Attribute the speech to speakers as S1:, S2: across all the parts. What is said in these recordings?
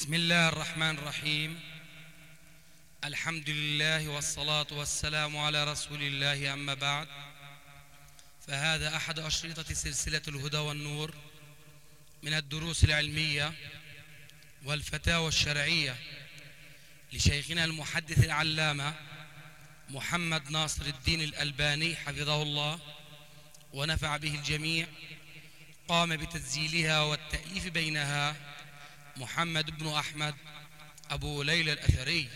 S1: بسم الله الرحمن الرحيم. الحمد لله والصلاة والسلام على رسول الله، أما بعد، فهذا أحد أشرطة سلسلة الهدى والنور من الدروس العلمية والفتاوى الشرعية لشيخنا المحدث العلامة محمد ناصر الدين الألباني حفظه الله ونفع به الجميع. قام بتسجيلها والتأليف بينها محمد بن أحمد أبو ليلى الأثري.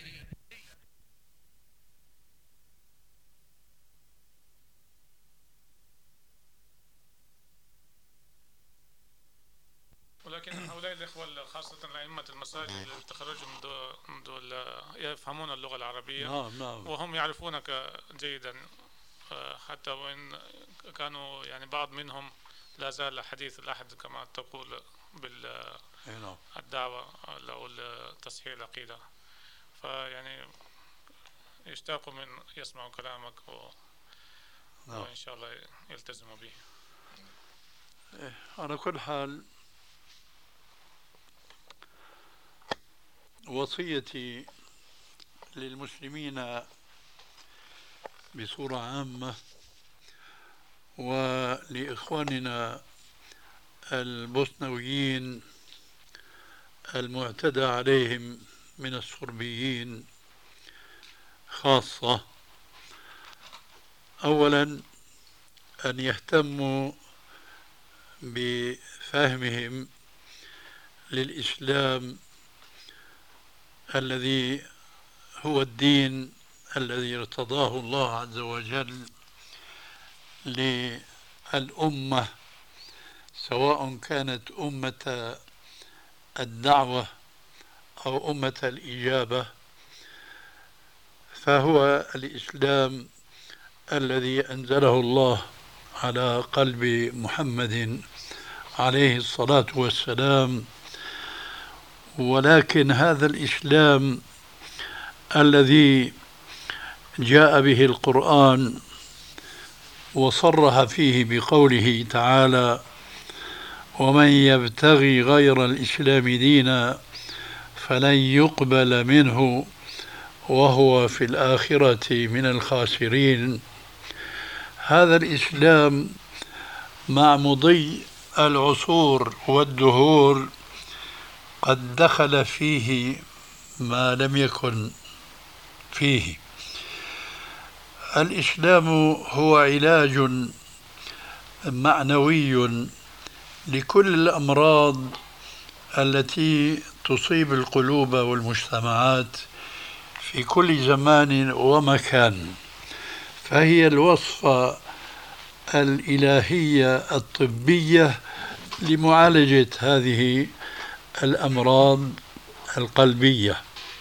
S2: ولكن هؤلاء الإخوة خاصة أئمة المساجد اللي تخرجوا من دول يفهمون اللغة العربية.
S3: نعم.
S2: وهم يعرفونك جيدا، حتى وإن كانوا يعني بعض منهم لا زال حديث الأحد كما تقول بالدعوة أو تصحيح العقيدة، فيعني يشتاقوا من يسمعوا كلامك وإن شاء الله يلتزموا به.
S3: على كل حال، وصيتي للمسلمين بصورة عامة ولإخواننا البوسنويين المعتدى عليهم من الصربيين خاصة، أولا أن يهتموا بفهمهم للإسلام الذي هو الدين الذي ارتضاه الله عز وجل للأمة، سواء كانت أمة الدعوة أو أمة الإجابة، فهو الإسلام الذي أنزله الله على قلب محمد عليه الصلاة والسلام. ولكن هذا الإسلام الذي جاء به القرآن وصرح فيه بقوله تعالى: ومن يبتغي غير الإسلام دينا فلن يقبل منه وهو في الآخرة من الخاسرين، هذا الإسلام مع مضي العصور والدهور قد دخل فيه ما لم يكن فيه. الإسلام هو علاج معنوي لكل الأمراض التي تصيب القلوب والمجتمعات في كل زمان ومكان، فهي الوصفة الإلهية الطبية لمعالجة هذه الأمراض القلبية.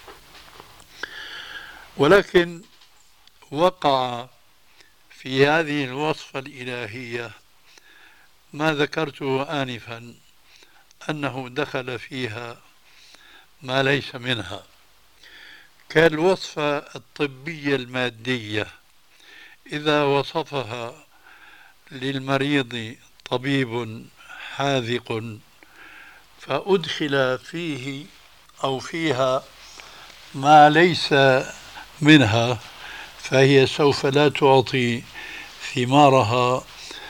S3: ولكن وقع في هذه الوصفة الإلهية ما ذكرته آنفا، أنه دخل فيها ما ليس منها، كالوصفة الطبية المادية. إذا وصفها للمريض طبيب حاذق فأدخل فيه أو فيها ما ليس منها، فهي سوف لا تعطي ثمارها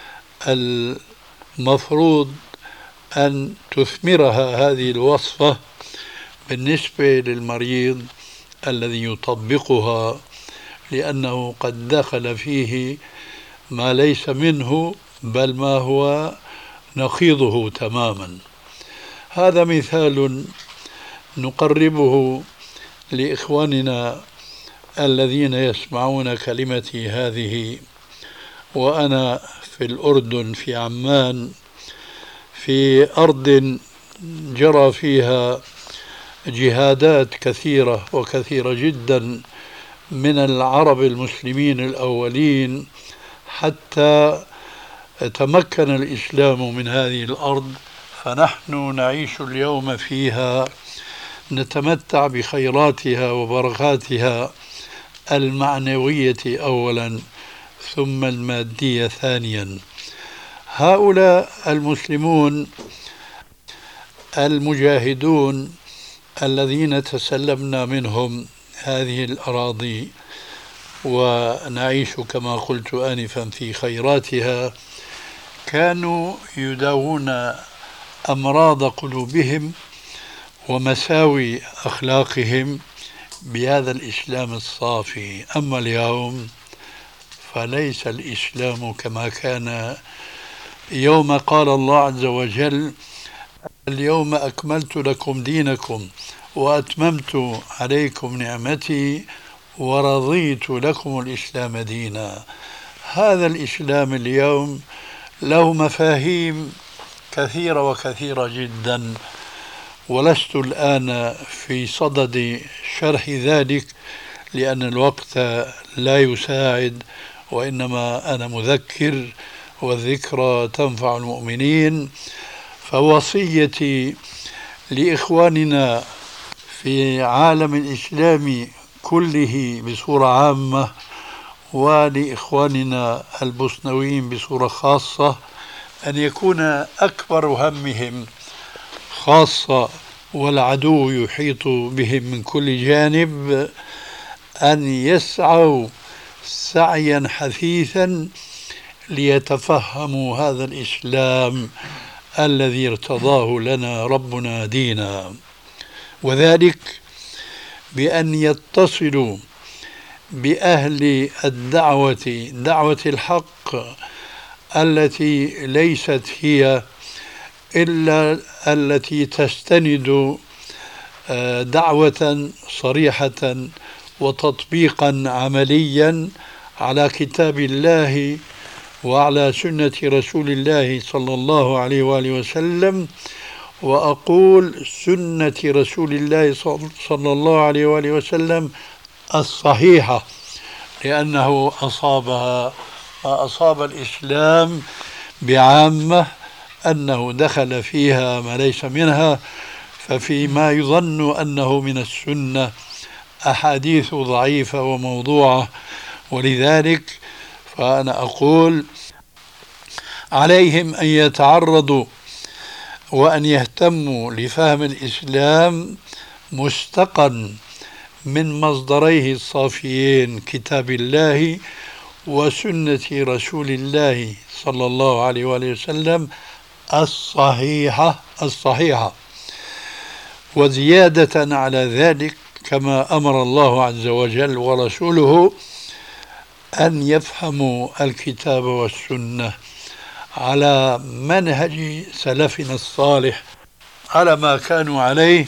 S3: المفروض أن تثمرها هذه الوصفة بالنسبة للمريض الذي يطبقها، لأنه قد دخل فيه ما ليس منه، بل ما هو نقيضه تماما. هذا مثال نقربه لإخواننا الذين يسمعون كلمتي هذه وأنا في الأردن، في عمان، في أرض جرى فيها جهادات كثيرة وكثيرة جدا من العرب المسلمين الأولين حتى تمكن الإسلام من هذه الأرض، فنحن نعيش اليوم فيها نتمتع بخيراتها وبركاتها المعنوية أولا ثم المادية ثانيا. هؤلاء المسلمون المجاهدون الذين تسلمنا منهم هذه الأراضي ونعيش كما قلت آنفا في خيراتها كانوا يداوون أمراض قلوبهم ومساوي أخلاقهم بهذا الإسلام الصافي. أما اليوم فليس الإسلام كما كان يوم قال الله عز وجل: اليوم أكملت لكم دينكم وأتممت عليكم نعمتي ورضيت لكم الإسلام دينا. هذا الإسلام اليوم له مفاهيم كثيرة وكثيرة جدا، ولست الآن في صدد شرح ذلك لأن الوقت لا يساعد، وإنما أنا مذكر والذكرى تنفع المؤمنين. فوصيتي لإخواننا في عالم الإسلام كله بصورة عامة ولإخواننا البوسنويين بصورة خاصة أن يكون أكبر همهم، خاصة والعدو يحيط بهم من كل جانب، أن يسعوا سعيا حثيثا ليتفهموا هذا الإسلام الذي ارتضاه لنا ربنا دينا، وذلك بأن يتصلوا بأهل الدعوة، دعوة الحق التي ليست هي إلا التي تستند دعوة صريحة وتطبيقا عمليا على كتاب الله وعلى سنة رسول الله صلى الله عليه وآله وسلم. وأقول سنة رسول الله صلى الله عليه وآله وسلم الصحيحة، لأنه أصابها ما أصاب الإسلام بعامة، أنه دخل فيها ما ليس منها. ففيما يظن أنه من السنة أحاديث ضعيفة وموضوعة، ولذلك فأنا أقول عليهم أن يتعرضوا وأن يهتموا لفهم الإسلام مستقا من مصدريه الصافيين كتاب الله وسنة رسول الله صلى الله عليه وآله وسلم الصحيحة. وزيادة على ذلك كما أمر الله عز وجل ورسوله أن يفهموا الكتاب والسنة على منهج سلفنا الصالح على ما كانوا عليه،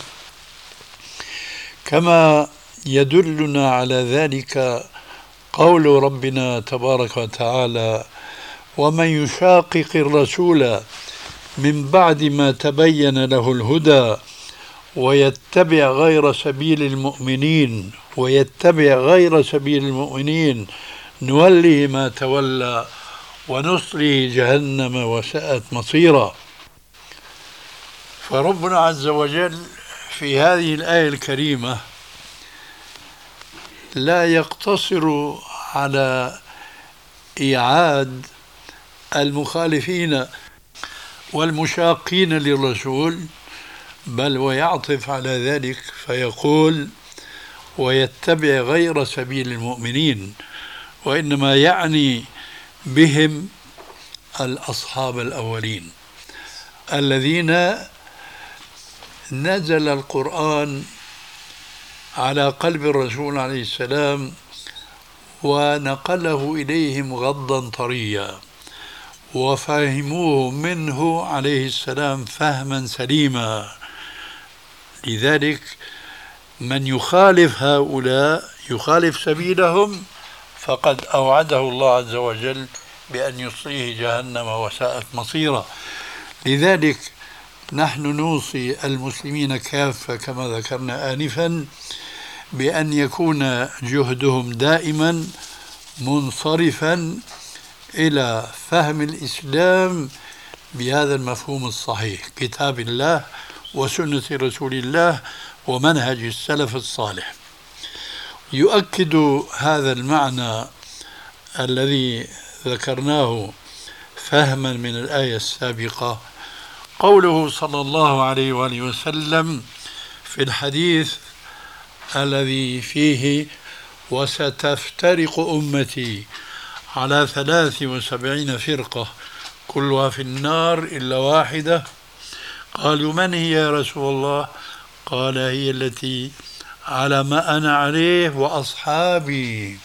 S3: كما يدلنا على ذلك قول ربنا تبارك وتعالى: ومن يشاقق الرسول من بعد ما تبين له الهدى ويتبع غير سبيل المؤمنين نوله ما تولى ونصله جهنم وساءت مصيرا. فربنا عز وجل في هذه الآية الكريمة لا يقتصر على إيعاد المخالفين والمشاقين للرسول، بل ويعطف على ذلك فيقول: ويتبع غير سبيل المؤمنين، وإنما يعني بهم الأصحاب الأولين الذين نزل القرآن على قلب الرسول عليه السلام ونقله إليهم غضا طريا، وفهموه منه عليه السلام فهما سليما. لذلك من يخالف هؤلاء يخالف سبيلهم فقد أوعده الله عز وجل بأن يصليه جهنم وساءت مصيرا. لذلك نحن نوصي المسلمين كافة كما ذكرنا آنفا بأن يكون جهدهم دائما منصرفا إلى فهم الإسلام بهذا المفهوم الصحيح، كتاب الله وسنة رسول الله ومنهج السلف الصالح. يؤكد هذا المعنى الذي ذكرناه فهما من الآية السابقة قوله صلى الله عليه وآله وسلم في الحديث الذي فيه وستفترق أمتي على 73 فرقة كلها في النار إلا واحدة. قالوا من هي يا رسول الله؟ قال هي التي على ما أنا عليه وأصحابي،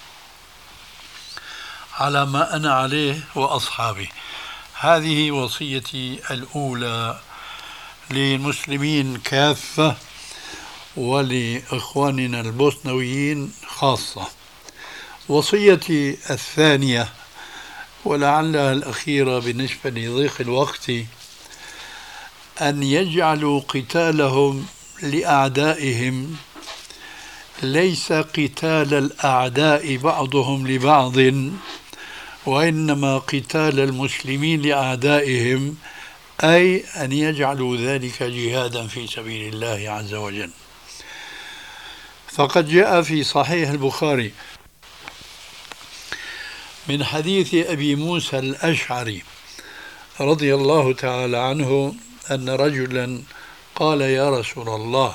S3: على ما أنا عليه وأصحابي. هذه وصيتي الأولى للمسلمين كافة ولإخواننا البوسنويين خاصة. وصيتي الثانية ولعلها الأخيرة بالنسبة لضيق الوقت أن يجعلوا قتالهم لأعدائهم ليس قتال الأعداء بعضهم لبعض، وإنما قتال المسلمين لأعدائهم، أي أن يجعلوا ذلك جهادا في سبيل الله عز وجل. فقد جاء في صحيح البخاري من حديث أبي موسى الأشعري رضي الله تعالى عنه أن رجلا قال يا رسول الله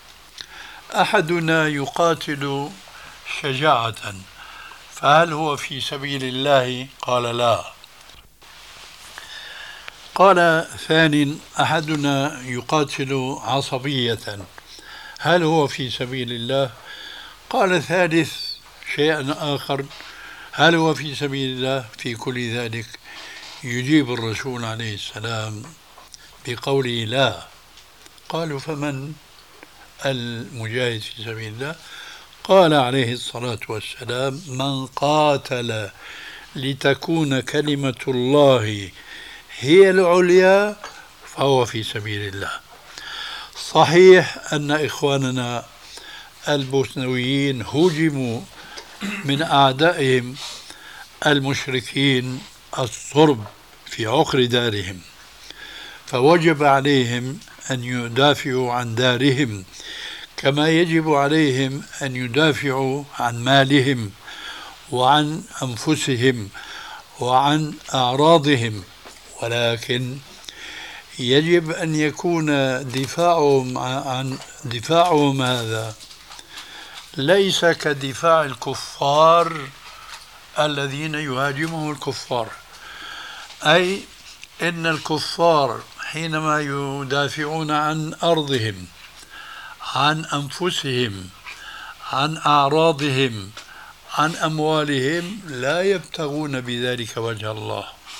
S3: أحدنا يقاتل شجاعة فهل هو في سبيل الله؟ قال لا. قال ثانٍ أحدنا يقاتل عصبية هل هو في سبيل الله؟ قال ثالث شيئا آخر هل هو في سبيل الله؟ في كل ذلك يجيب الرسول عليه السلام بقوله لا. قالوا فمن المجاهد في سبيل الله؟ قال عليه الصلاة والسلام من قاتل لتكون كلمة الله هي العليا فهو في سبيل الله. صحيح أن إخواننا البوسنويين هجموا من أعدائهم المشركين الصرب في عقر دارهم، فوجب عليهم أن يدافعوا عن دارهم كما يجب عليهم أن يدافعوا عن مالهم وعن أنفسهم وعن أعراضهم، ولكن يجب أن يكون دفاعهم هذا ليس كدفاع الكفار الذين يهاجمهم الكفار. أي إن الكفار حينما يدافعون عن أرضهم عن أنفسهم عن أعراضهم عن أموالهم لا يبتغون بذلك وجه الله.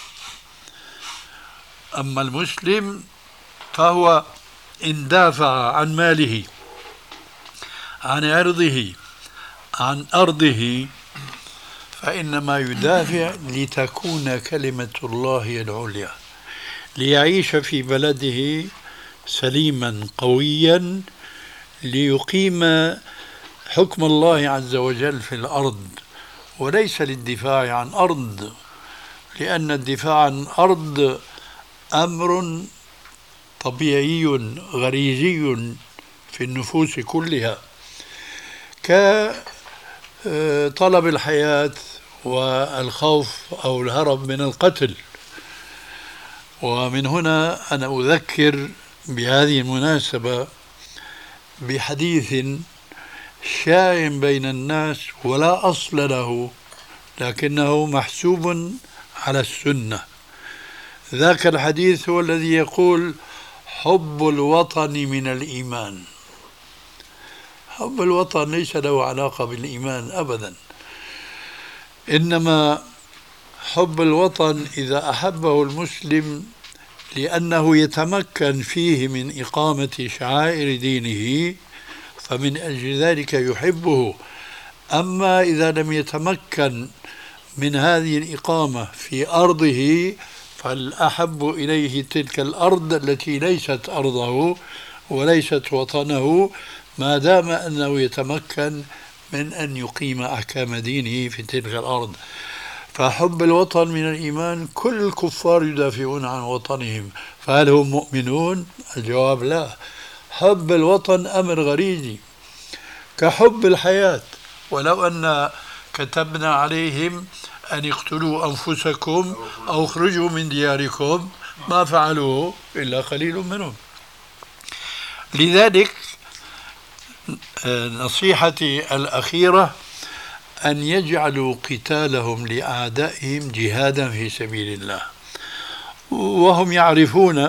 S3: أما المسلم فهو إن دافع عن ماله عن عرضه عن أرضه فإنما يدافع لتكون كلمة الله العليا، ليعيش في بلده سليما قويا، ليقيم حكم الله عز وجل في الأرض، وليس للدفاع عن أرض، لأن الدفاع عن أرض أمر طبيعي غريزي في النفوس كلها كطلب الحياة والخوف أو الهرب من القتل. ومن هنا أنا أذكر بهذه المناسبة بحديث شائع بين الناس ولا أصل له لكنه محسوب على السنة. ذاك الحديث هو الذي يقول حب الوطن من الإيمان. حب الوطن ليس له علاقة بالإيمان أبدا، إنما حب الوطن إذا أحبه المسلم لأنه يتمكن فيه من إقامة شعائر دينه فمن أجل ذلك يحبه. أما إذا لم يتمكن من هذه الإقامة في أرضه فالأحب إليه تلك الأرض التي ليست أرضه وليست وطنه ما دام أنه يتمكن من أن يقيم أحكام دينه في تلك الأرض. فحب الوطن من الإيمان. كل الكفار يدافعون عن وطنهم، فهل هم مؤمنون؟ الجواب لا. حب الوطن أمر غريزي كحب الحياة. ولو أن كتبنا عليهم أن يقتلوا أنفسكم أو اخرجوا من دياركم ما فعلوه إلا قليل منهم. لذلك نصيحتي الأخيرة أن يجعلوا قتالهم لأعدائهم جهادا في سبيل الله، وهم يعرفون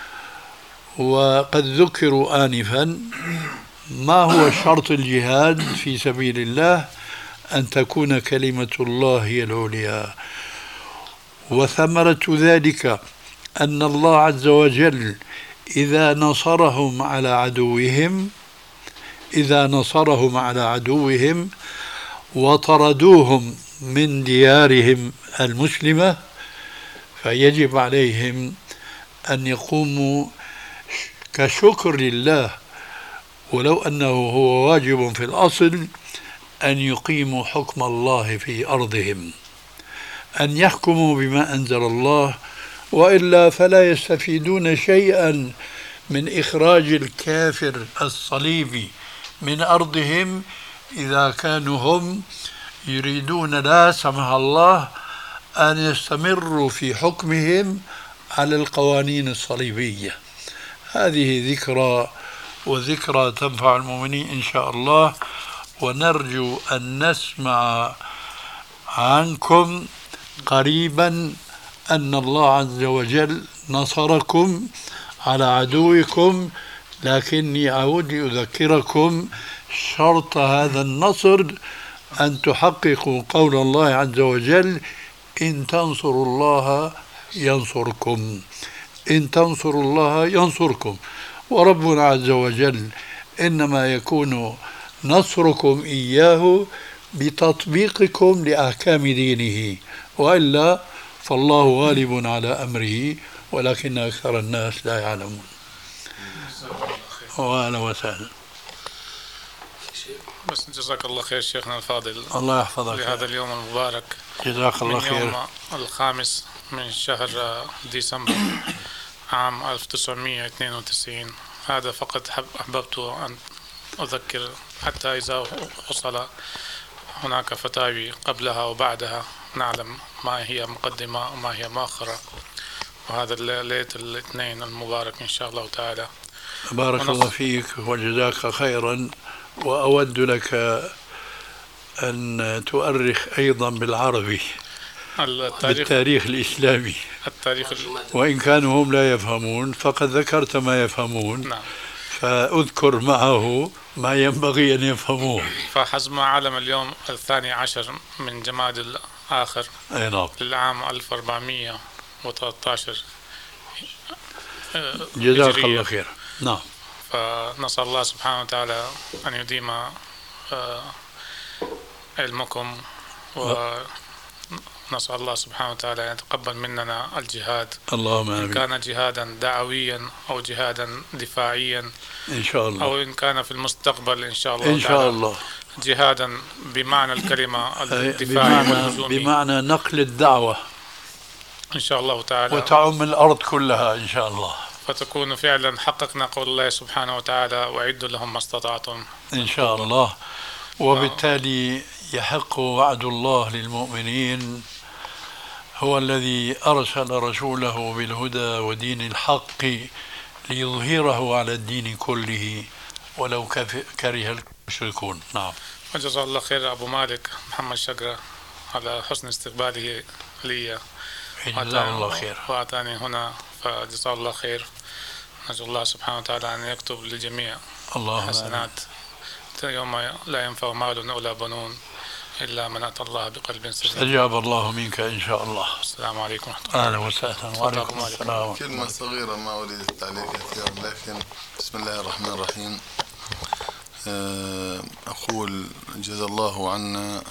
S3: وقد ذكروا آنفا ما هو شرط الجهاد في سبيل الله: أن تكون كلمة الله هي العليا. وثمرة ذلك أن الله عز وجل إذا نصرهم على عدوهم وطردوهم من ديارهم المسلمة، فيجب عليهم أن يقوموا كشكر لله، ولو أنه هو واجب في الأصل، أن يقيموا حكم الله في أرضهم، أن يحكموا بما أنزل الله، وإلا فلا يستفيدون شيئا من إخراج الكافر الصليبي من أرضهم إذا كانوا هم يريدون لا سمح الله أن يستمروا في حكمهم على القوانين الصليبية. هذه ذكرى، وذكرى تنفع المؤمنين إن شاء الله. ونرجو أن نسمع عنكم قريبا أن الله عز وجل نصركم على عدوكم، لكني أعود لأذكركم شرط هذا النصر أن تحققوا قول الله عز وجل: إن تنصروا الله ينصركم، إن تنصروا الله ينصركم. وربنا عز وجل إنما يكون نصركم إياه بتطبيقكم لأحكام دينه، وإلا فالله غالب على أمره ولكن أكثر الناس لا يعلمون. وأهلا وسهلا.
S2: بس جزاك الله خير شيخنا الفاضل،
S3: الله يحفظك
S2: لهذا اليوم المبارك.
S3: جزاك الله خير.
S2: يوم 5 من شهر ديسمبر عام 1992. هذا فقط أحببت أن أذكر، حتى إذا حصل هناك فتاوي قبلها وبعدها نعلم ما هي مقدمة وما هي مؤخرة. وهذا ليلة الاثنين المبارك إن شاء الله تعالى.
S3: بارك الله فيك وجزاك خيرا. وأود لك أن تؤرخ أيضا بالعربي بالتاريخ الإسلامي، وإن كانوا هم لا يفهمون فقد ذكرت ما يفهمون.
S2: نعم.
S3: فأذكر معه ما ينبغي أن يفهموه.
S2: فحزم علم اليوم 12 من جماد الآخر للعام 1413.
S3: جزاك الله خير. نعم.
S2: فنسأل الله سبحانه وتعالى أن يديم علمكم، ونسأل الله سبحانه وتعالى أن يتقبل مننا الجهاد،
S3: اللهم آمين.
S2: إن كان جهادا دعويا أو جهادا دفاعيا
S3: إن شاء الله،
S2: أو إن كان في المستقبل إن شاء الله
S3: إن شاء الله
S2: جهادا بمعنى الكلمة الدفاعي والهجومي،
S3: بمعنى نقل الدعوة
S2: إن شاء الله تعالى،
S3: وتعم الأرض كلها إن شاء الله،
S2: فتكون فعلا حققنا قول الله سبحانه وتعالى: وأعدوا لهم ما استطعتم
S3: إن شاء الله. وبالتالي يحق وعد الله للمؤمنين، هو الذي أرسل رسوله بالهدى ودين الحق ليظهره على الدين كله ولو كره المشركون. نعم.
S2: وجزا الله خير أبو مالك محمد شقرة على حسن استقباله لي،
S3: جزاه الله خير
S2: وأعطاني هنا، فجزاه الله خير. نرجو الله سبحانه وتعالى أن يكتب للجميع حسنات يوم لا ينفع مال ولا بنون إلا من أتى الله بقلب سليم.
S3: استجاب الله منك إن شاء الله.
S2: السلام عليكم ورحمة الله.
S3: أهلا وسهلا. وعليكم السلام.
S4: كلمة صغيرة ما أريد التعليق كثير، لكن بسم الله الرحمن الرحيم. أقول جزا الله عنا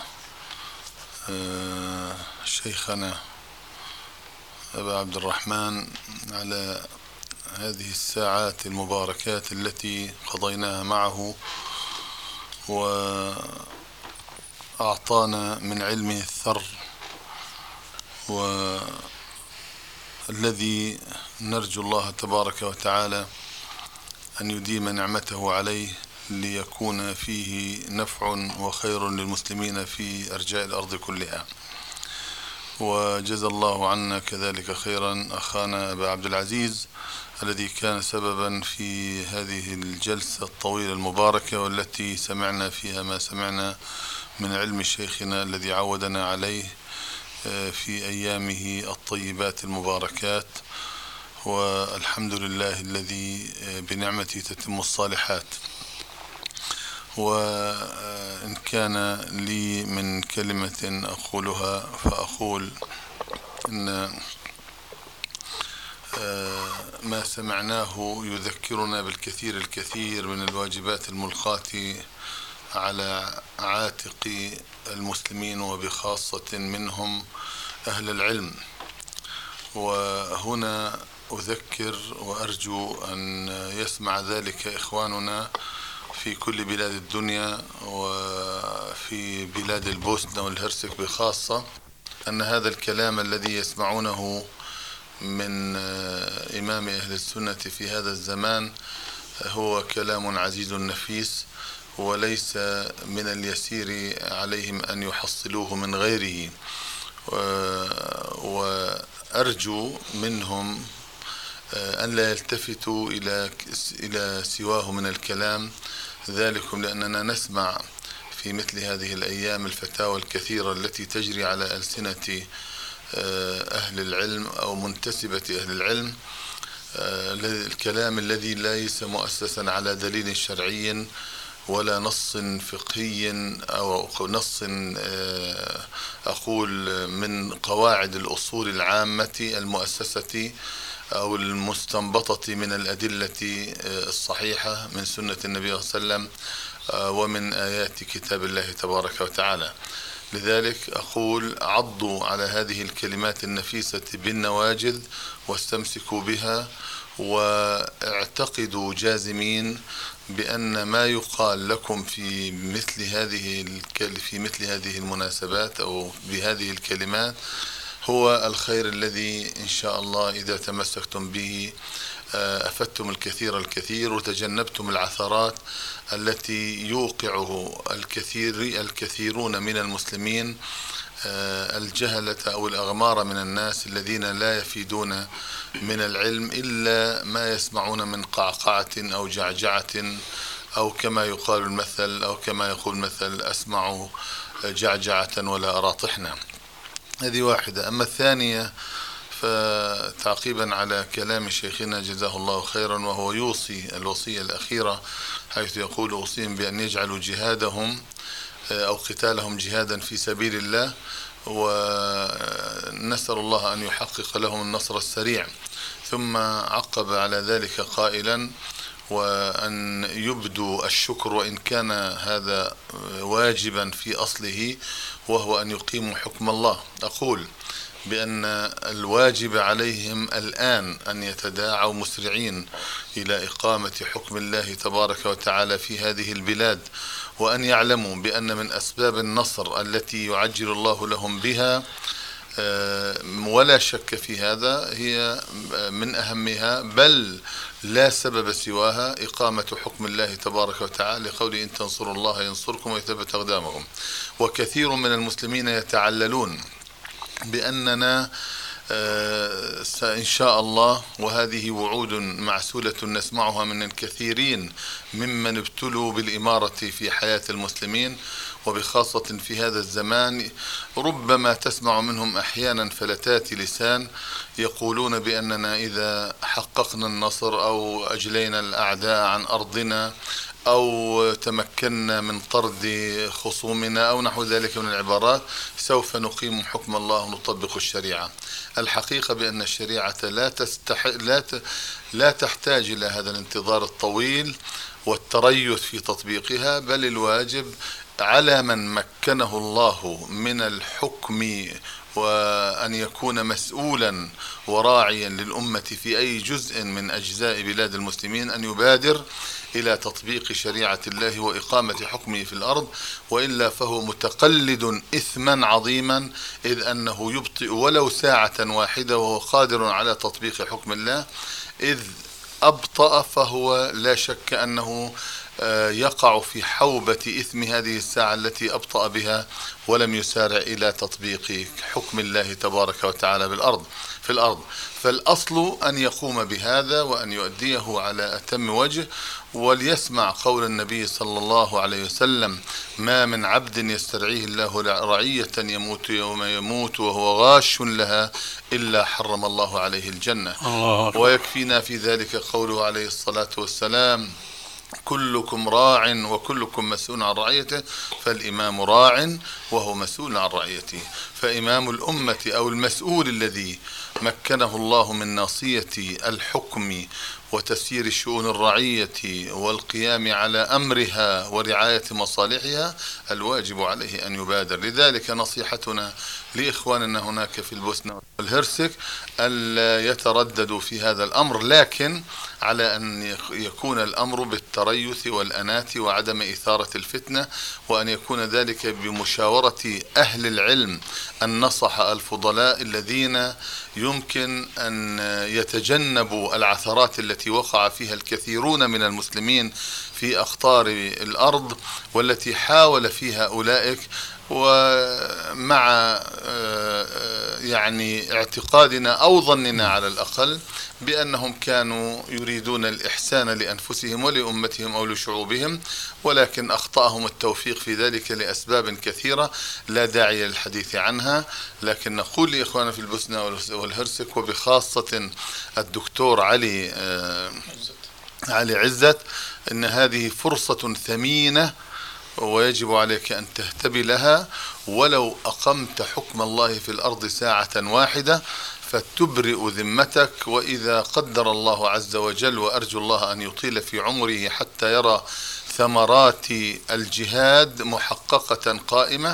S4: شيخنا أبا عبد الرحمن على هذه الساعات المباركات التي قضيناها معه، وأعطانا من علمه الثر، والذي نرجو الله تبارك وتعالى أن يديم نعمته عليه ليكون فيه نفع وخير للمسلمين في أرجاء الأرض كلها. وجزا الله عنا كذلك خيرا أخانا أبا عبد العزيز الذي كان سببا في هذه الجلسة الطويلة المباركة، والتي سمعنا فيها ما سمعنا من علم شيخنا الذي عودنا عليه في أيامه الطيبات المباركات. والحمد لله الذي بنعمته تتم الصالحات. وإن كان لي من كلمة أقولها فأقول إن ما سمعناه يذكرنا بالكثير الكثير من الواجبات الملقاة على عاتق المسلمين، وبخاصة منهم أهل العلم. وهنا أذكر وأرجو أن يسمع ذلك إخواننا في كل بلاد الدنيا، وفي بلاد البوسنة والهرسك بخاصة، أن هذا الكلام الذي يسمعونه من إمام أهل السنة في هذا الزمان هو كلام عزيز نفيس، وليس من اليسير عليهم أن يحصلوه من غيره. وأرجو منهم أن لا يلتفتوا إلى سواه من الكلام، ذلكم لأننا نسمع في مثل هذه الأيام الفتاوى الكثيرة التي تجري على ألسنة أهل العلم أو منتسبة أهل العلم، الكلام الذي ليس مؤسسا على دليل شرعي ولا نص فقهي أو نص أقول من قواعد الأصول العامة المؤسسة أو المستنبطة من الأدلة الصحيحة من سنة النبي صلى الله عليه وسلم ومن آيات كتاب الله تبارك وتعالى. لذلك أقول عضوا على هذه الكلمات النفيسة بالنواجذ واستمسكوا بها، واعتقدوا جازمين بأن ما يقال لكم في مثل هذه المناسبات أو بهذه الكلمات هو الخير الذي إن شاء الله إذا تمسكتم به أفدتم الكثير وتجنبتم العثرات التي يوقعه الكثيرون من المسلمين، الجهلة أو الأغمار من الناس الذين لا يفيدون من العلم إلا ما يسمعون من قعقعة أو جعجعة، أو كما يقال المثل أو كما يقول المثل أسمع جعجعة ولا أرى طحنا. هذه واحدة. أما الثانية فتعقيبا على كلام شيخنا جزاه الله خيرا، وهو يوصي الوصية الأخيرة حيث يقول أوصيهم بأن يجعلوا جهادهم أو قتالهم جهادا في سبيل الله، ونسأل الله أن يحقق لهم النصر السريع. ثم عقب على ذلك قائلا وأن يبدوا الشكر وإن كان هذا واجبا في أصله، وهو أن يقيموا حكم الله. أقول بأن الواجب عليهم الآن أن يتداعوا مسرعين إلى إقامة حكم الله تبارك وتعالى في هذه البلاد، وأن يعلموا بأن من أسباب النصر التي يعجل الله لهم بها ولا شك في هذا هي من أهمها، بل لا سبب سواها، إقامة حكم الله تبارك وتعالى، لقوله إن تنصروا الله ينصركم ويثبت أقدامكم. وكثير من المسلمين يتعللون بأننا إن شاء الله، وهذه وعود معسولة نسمعها من الكثيرين ممن ابتلوا بالإمارة في حياة المسلمين، وبخاصة في هذا الزمان ربما تسمع منهم أحيانا فلتات لسان يقولون بأننا إذا حققنا النصر أو أجلينا الأعداء عن أرضنا أو تمكنا من طرد خصومنا أو نحو ذلك من العبارات سوف نقيم حكم الله ونطبق الشريعة. الحقيقة بأن الشريعة لا تحتاج إلى هذا الانتظار الطويل والتريث في تطبيقها، بل الواجب على من مكنه الله من الحكم وأن يكون مسؤولا وراعيا للأمة في أي جزء من أجزاء بلاد المسلمين أن يبادر إلى تطبيق شريعة الله وإقامة حكمه في الأرض، وإلا فهو متقلد إثما عظيما، إذ أنه يبطئ ولو ساعة واحدة وهو قادر على تطبيق حكم الله، إذ أبطأ فهو لا شك أنه يقع في حوبة إثم هذه الساعة التي أبطأ بها ولم يسارع إلى تطبيق حكم الله تبارك وتعالى في الأرض. فالأصل أن يقوم بهذا وأن يؤديه على أتم وجه، وليسمع قول النبي صلى الله عليه وسلم: ما من عبد يسترعيه الله رعية يموت يوم يموت وهو غاش لها إلا حرم الله عليه الجنة. ويكفينا في ذلك قوله عليه الصلاة والسلام: كلكم راع وكلكم مسؤول عن رعيته، فالإمام راع وهو مسؤول عن رعيته. فإمام الأمة أو المسؤول الذي مكنه الله من ناصية الحكم وتسيير شؤون الرعية والقيام على أمرها ورعاية مصالحها، الواجب عليه أن يبادر. لذلك نصيحتنا لإخواننا هناك في البوسنة والهرسك ألا يترددوا في هذا الأمر، لكن على أن يكون الأمر بالتريث والأناة وعدم إثارة الفتنة، وأن يكون ذلك بمشاورة أهل العلم النصح الفضلاء الذين يمكن أن يتجنبوا العثرات التي وقع فيها الكثيرون من المسلمين في أقطار الأرض والتي حاول فيها أولئك، ومع يعني اعتقادنا أو ظننا على الأقل بأنهم كانوا يريدون الإحسان لأنفسهم ولأمتهم أو لشعوبهم، ولكن أخطأهم التوفيق في ذلك لأسباب كثيرة لا داعي للحديث عنها. لكن نقول لإخواننا في البوسنة والهرسك وبخاصة الدكتور علي عزت أن هذه فرصة ثمينة ويجب عليك أن تهتبي لها، ولو أقمت حكم الله في الأرض ساعة واحدة فتبرئ ذمتك. وإذا قدر الله عز وجل، وأرجو الله أن يطيل في عمره حتى يرى ثمرات الجهاد محققة قائمة،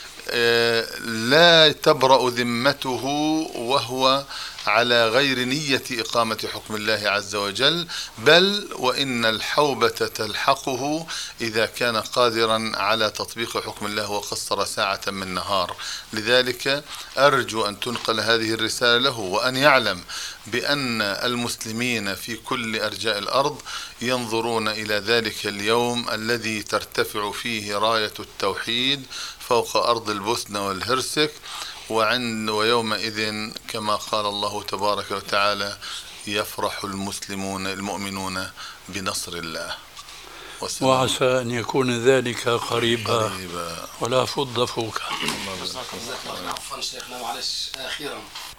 S4: لا تبرأ ذمته وهو على غير نية إقامة حكم الله عز وجل، بل وإن الحوبة تلحقه إذا كان قادرا على تطبيق حكم الله وقصر ساعة من نهار. لذلك أرجو أن تنقل هذه الرسالة له، وأن يعلم بأن المسلمين في كل أرجاء الأرض ينظرون إلى ذلك اليوم الذي ترتفع فيه راية التوحيد فوق أرض البوسنة والهرسك، ويومئذ كما قال الله تبارك وتعالى: يفرح المؤمنون بنصر الله.
S3: وعسى أن يكون ذلك قريبا ولا فض فوك.
S5: عفوا شيخنا، معلش أخيرا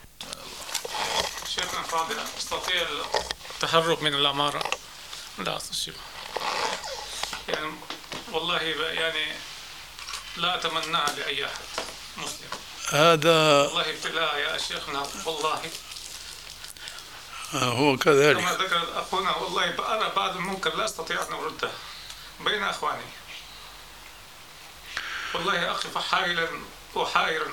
S2: شيخنا الفاضل، أستطيع التهرب من الأمارة؟ لا أستطيع يعني، والله يعني لا أتمناها لأي أحد مسلم.
S3: هذا
S2: والله ابتلاء يا شيخنا، والله
S3: هو كذلك
S2: كما ذكر أخونا. والله أنا بعد المنكر لا أستطيع أن أرده بين أخواني. والله أقف حائلا وحائرا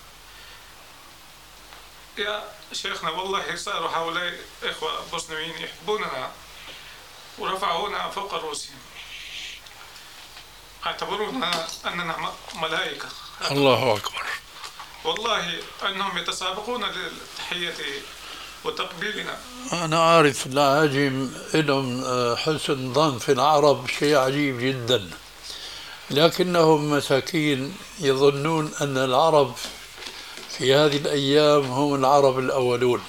S2: يا شيخنا. والله صار هؤلاء إخوة بوسنيين يحبوننا ورفعونا فوق رؤوسهم، اعتبرونا أننا ملائكة.
S3: الله أكبر.
S2: والله أنهم يتسابقون للتحية وتقبيلنا.
S3: أنا أعرف العاجم لهم حسن ظن في العرب، شيء عجيب جدا، لكنهم مساكين يظنون أن العرب في هذه الأيام هم العرب الأولون.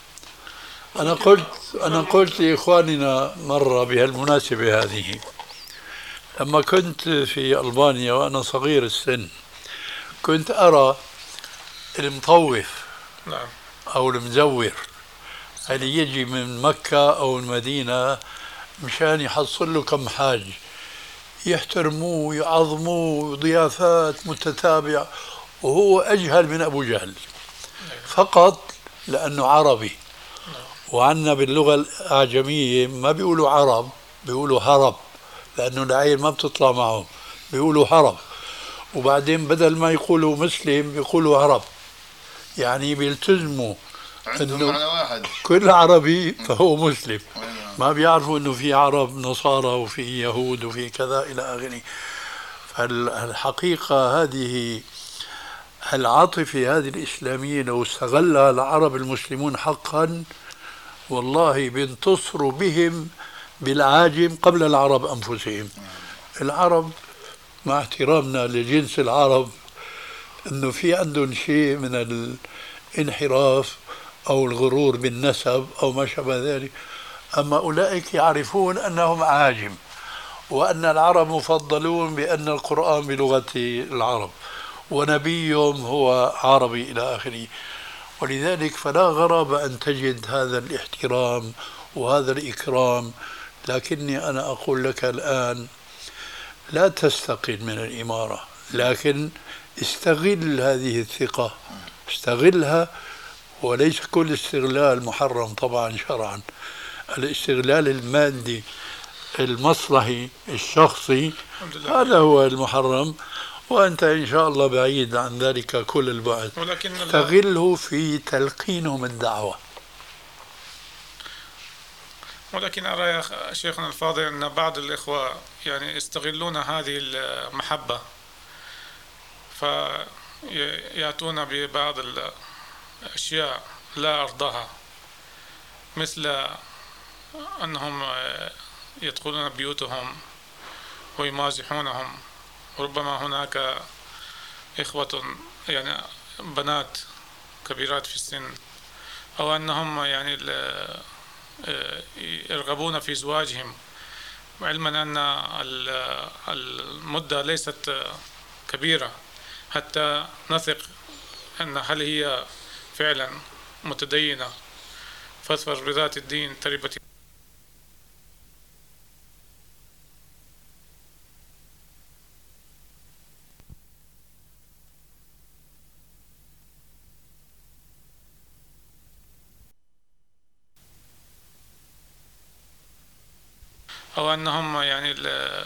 S3: أنا قلت لإخواننا مرة بهالمناسبة هذه، لما كنت في ألبانيا وأنا صغير السن كنت أرى المطوف أو المزور اللي يجي من مكة أو المدينة مشان يحصل له كم حاج، يحترموه ويعظموه ضيافات متتابعة، وهو أجهل من أبو جهل فقط لأنه عربي. وعنا باللغة الأعجمية ما بيقولوا عرب، بيقولوا هرب، لأنه العين ما بتطلع معهم، بيقولوا هرب. وبعدين بدل ما يقولوا مسلم بيقولوا هرب، يعني بيلتزموا انه كل عربي فهو مسلم، ما بيعرفوا انه في عرب نصارى وفي يهود وفي كذا الى اخره. فالحقيقه هذه العاطفه هذه الاسلاميه لو استغلها العرب المسلمون حقا والله بينتصروا بهم بالعاجم قبل العرب أنفسهم. العرب مع احترامنا لجنس العرب أنه في عندهم شيء من الانحراف أو الغرور بالنسب أو ما شابه ذلك، أما أولئك يعرفون أنهم عاجم وأن العرب مفضلون بأن القرآن بلغة العرب ونبيهم هو عربي إلى آخره. ولذلك فلا غرابة أن تجد هذا الاحترام وهذا الإكرام. لكني أنا أقول لك الآن لا تستقل من الإمارة، لكن استغل هذه الثقة، استغلها، وليس كل استغلال محرم طبعا شرعا. الاستغلال المادي المصلحي الشخصي هذا هو المحرم، وأنت إن شاء الله بعيد عن ذلك كل البعد. استغله في تلقينهم الدعوة.
S2: ولكن أرى يا شيخنا الفاضل أن بعض الإخوة يعني يستغلون هذه المحبة فيأتون ببعض الأشياء لا أرضاها، مثل أنهم يدخلون بيوتهم ويمازحونهم، وربما هناك إخوة يعني بنات كبيرات في السن، أو أنهم يعني يرغبون في زواجهم، علما أن المدة ليست كبيرة حتى نثق أن هل هي فعلا متدينة، فاظفر بذات الدين تربت. أو أنهم يعني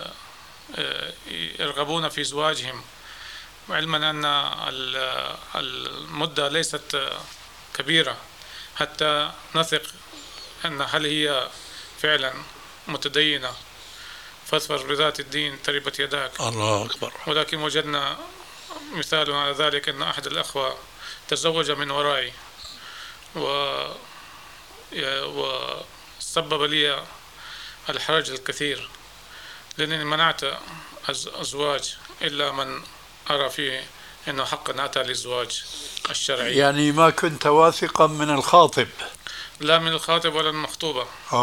S2: يرغبون في زواجهم، علما أن المدة ليست كبيرة حتى نثق أن هل هي فعلا متدينة، فاظفر بذات الدين تربت يداك.
S3: الله أكبر.
S2: ولكن وجدنا مثال على ذلك أن أحد الأخوة تزوج من ورائي وسبب لي الحرج الكثير، لأنني منعت الزواج إلا من أرى فيه أنه حقا أتى للزواج الشرعي.
S3: يعني ما كنت واثقا من الخاطب؟
S2: لا من الخاطب ولا المخطوبة.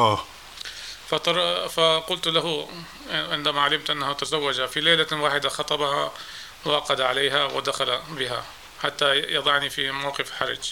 S2: فقلت له عندما علمت أنه تزوج في ليلة واحدة خطبها وعقد عليها ودخل بها حتى يضعني في موقف حرج،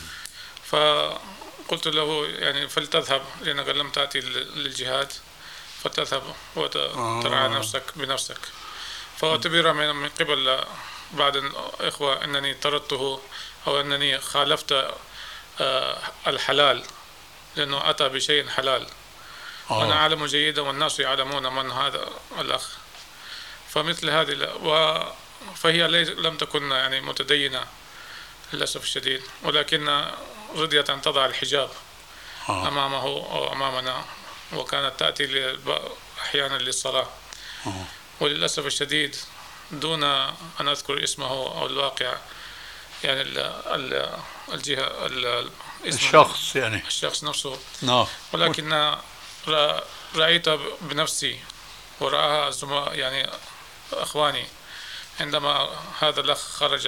S2: فقلت له يعني فلتذهب لأنك لم تأتي للجهاد، فتذهب وترعى نفسك بنفسك. فاعتبر من قبل بعض الإخوة أنني طردته أو أنني خالفت الحلال لأنه أتى بشيء حلال. وأنا أعلم جيدا والناس يعلمون من هذا الأخ. فمثل هذه فهي لم تكن يعني متدينة للأسف الشديد، ولكن رضيت أن تضع الحجاب أمامه أو أمامنا، وكانت تأتي أحيانا للصلاة. وللأسف الشديد دون أن أذكر اسمه أو الواقع يعني الجهة
S3: الشخص يعني
S2: الشخص نفسه، ولكن رأيت بنفسي ورآها يعني أخواني عندما هذا الأخ خرج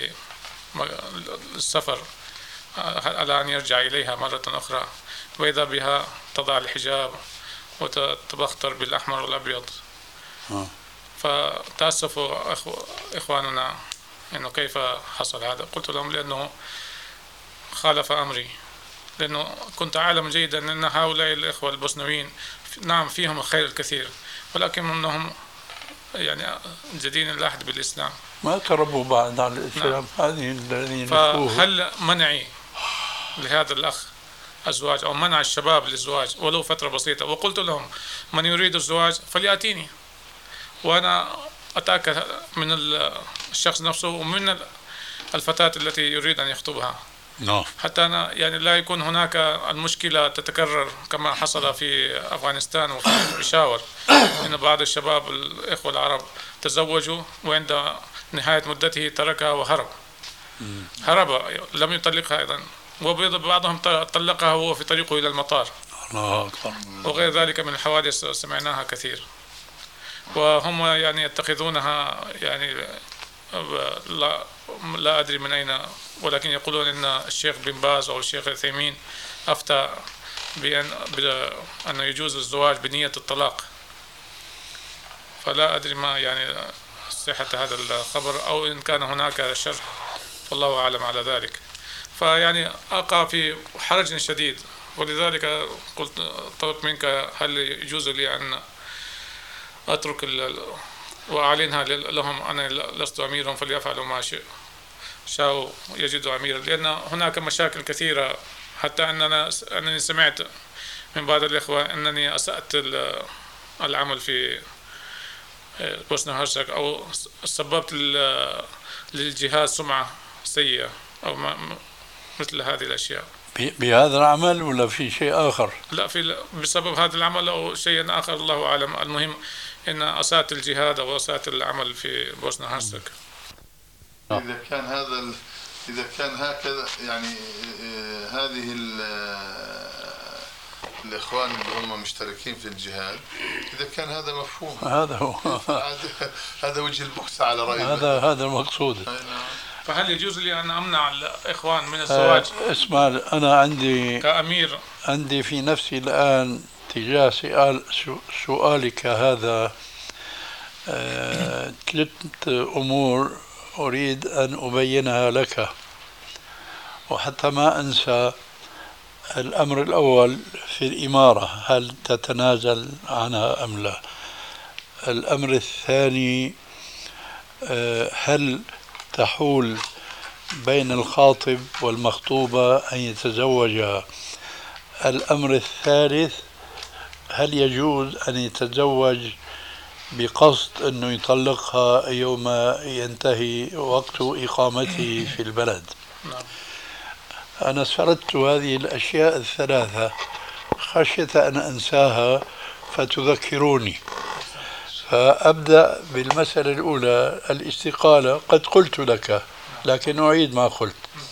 S2: للسفر على أن يرجع إليها مرة أخرى، وإذا بها تضع الحجاب وتبختر بالأحمر والأبيض. فتأسفوا إخواننا إنه كيف حصل هذا. قلت لهم لأنه خالف أمري، لأنه كنت أعلم جيدا أن هؤلاء الإخوة البوسنويين نعم فيهم الخير الكثير، ولكن أنهم يعني جديد العهد بالإسلام،
S3: ما تربوا بعد على الإسلام. هذه الذين
S2: فهل منعي لهذا الأخ الزواج أو منع الشباب للزواج ولو فترة بسيطة؟ وقلت لهم من يريد الزواج فليأتيني، وأنا أتأكد من الشخص نفسه ومن الفتاة التي يريد أن يخطبها، حتى أنا يعني لا يكون هناك المشكلة تتكرر كما حصل في أفغانستان وفي بشاور، إن بعض الشباب الإخوة العرب تزوجوا وعند نهاية مدته تركها وهرب. هرب لم يطلقها أيضا، وبعضهم طلقها وهو في طريقه إلى المطار.
S3: الله أكبر.
S2: وغير ذلك من الحوادث سمعناها كثير، وهم يعني يتخذونها يعني لا أدري من أين، ولكن يقولون أن الشيخ بن باز أو الشيخ العثيمين أفتى بأن يجوز الزواج بنية الطلاق، فلا أدري ما يعني صحة هذا الخبر أو إن كان هناك شرح، والله أعلم على ذلك. فيعني أقع في حرج شديد، ولذلك طلبت منك هل يجوز لي أن أترك وأعلنها لهم أنا لست أميرهم فليفعلوا ما شاءوا يجدوا أميرا، لأن هناك مشاكل كثيرة، حتى أنني سمعت من بعض الإخوة أنني أسأت العمل في بوسنيا هرسك أو سببت للجهاز سمعة سيئة أو مثل هذه الأشياء.
S3: بهذا العمل ولا في شيء آخر؟
S2: لا، بسبب هذا العمل أو شيء آخر الله أعلم. المهم أن أسأت الجهاد أو أسأت العمل في بوسنيا هرسك.
S4: إذا كان هكذا يعني هذه الإخوان اللي هم مشتركين في الجهاد، إذا كان هذا مفهوم
S3: هذا هو
S4: هذا وجه البؤس على رأيي،
S3: هذا المقصود.
S2: فهل يجوز لي أن أمنع الإخوان من الزواج؟
S3: اسمع، أنا عندي
S2: كأمير
S3: عندي في نفسي الآن تجاه سؤالك هذا ثلاث أمور أريد أن أبينها لك، وحتى ما أنسى. الأمر الأول في الإمارة، هل تتنازل عنها أم لا؟ الأمر الثاني، هل تحول بين الخاطب والمخطوبة أن يتزوجا؟ الأمر الثالث، هل يجوز أن يتزوج بقصد أنه يطلقها يوم ينتهي وقت إقامته في البلد؟ أنا سردت هذه الأشياء الثلاثة خشية أن أنساها فتذكروني، فأبدأ بالمسألة الأولى، الاستقالة. قد قلت لك لكن أعيد ما قلت.